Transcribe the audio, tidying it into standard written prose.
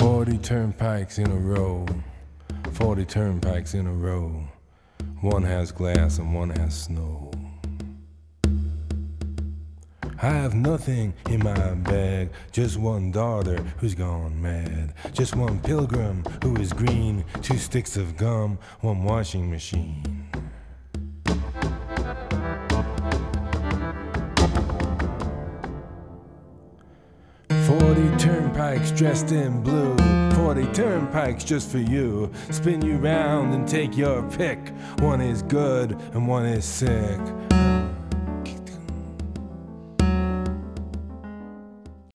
40 turnpikes in a row, 40 turnpikes in a row. One has glass and one has snow. I have nothing in my bag, just one daughter who's gone mad, just one pilgrim who is green, 2 sticks of gum, 1 washing machine. "40 turnpikes dressed in blue, 40 turnpikes just for you. Spin you round and take your pick. One is good and one is sick.